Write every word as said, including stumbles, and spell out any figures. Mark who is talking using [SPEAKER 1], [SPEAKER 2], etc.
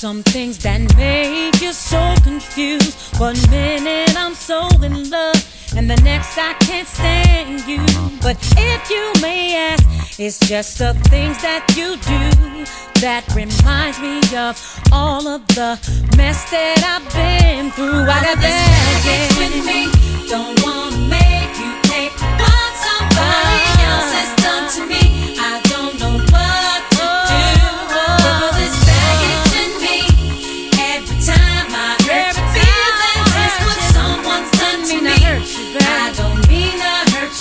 [SPEAKER 1] Some things that make you so confused. One minute I'm so in love, and the next I can't stand you. But if you may ask, it's just the things that you do that reminds me of all of the mess that I've been through. I got that, yeah. With me, don't wanna make you take